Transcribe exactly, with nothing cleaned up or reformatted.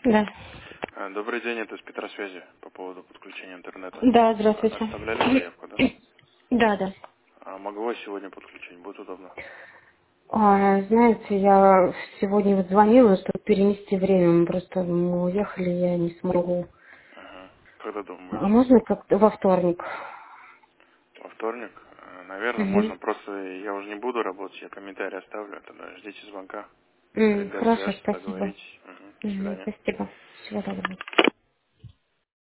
Да. А, Добрый день, это с Петросвязи по поводу подключения интернета. Да, А, здравствуйте. Оставляли заявку, да? Да, да. А могу вас сегодня подключить, будет удобно? А, знаете, я сегодня вот звонила, чтобы перенести время. Мы просто мы уехали, я не смогу. Ага. Когда дома А будете? можно как-то во вторник? Во вторник? А, Наверное, Угу. можно. Просто я уже не буду работать, я комментарий оставлю. Тогда ждите звонка. М, Календарь хорошо, свяжется, спасибо. договоритесь. Угу. До Угу, свидания. спасибо. Всего доброго.